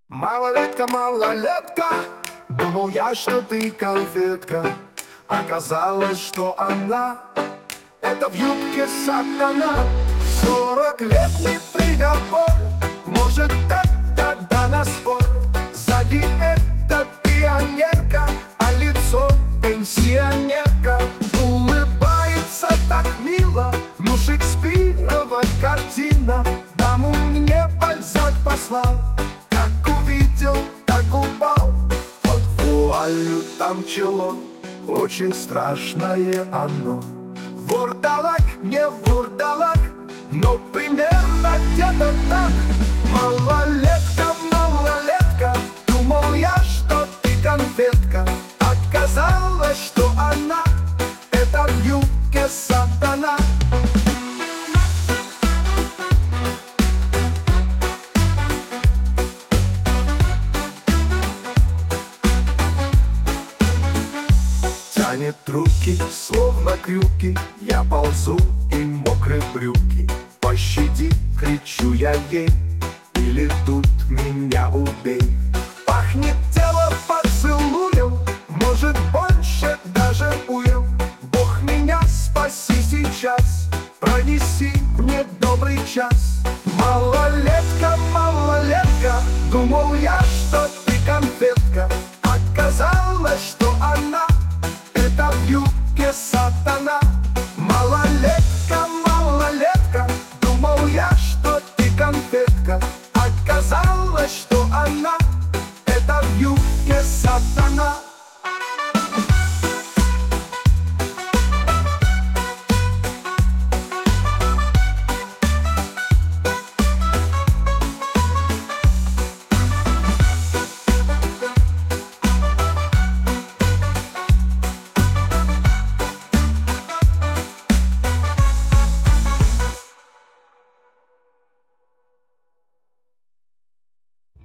Малолетка, малолетка, думал я, что ты конфетка. Оказалось, что она — это в юбке сатана. 40-летний приговор, может, тогда на спор. Сзади это пионерка, а лицо пенсионерка. Улыбается так мило, ну Шекспирова картина. Даму мне Бальзак послал, как увидел, так упал. Под вуалью там чело, очень страшное оно. Вурдалак, не вурдалак, но примерно где-то так. Малолетка, малолетка, думал я, что ты конфетка. Оказалось, что она — это в юбке сатана. Тянет руки, словно крюки, я ползу и мокрые брюки. Пощади, кричу я ей, или тут меня убей. Пахнет тело поцелуем, может больше даже уем. Бог, меня спаси сейчас, пронеси мне добрый час. Малолетка, малолетка, думал я,